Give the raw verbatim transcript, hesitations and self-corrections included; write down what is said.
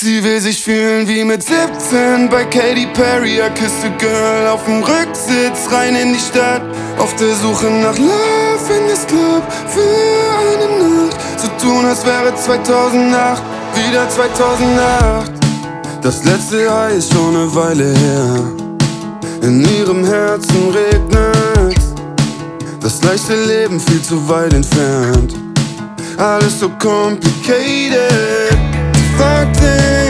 Sie will sich fühlen wie mit siebzehn bei Katy Perry. I kiss a girl auf dem Rücksitz, rein in die Stadt. Auf der Suche nach Love in this Club für eine Nacht. So tun, als wäre zweitausendacht, wieder zweitausendacht. Das letzte High ist schon eine Weile her. In ihrem Herzen regnet's. Das leichte Leben viel zu weit entfernt. Alles so complicated. Sie fragt sich,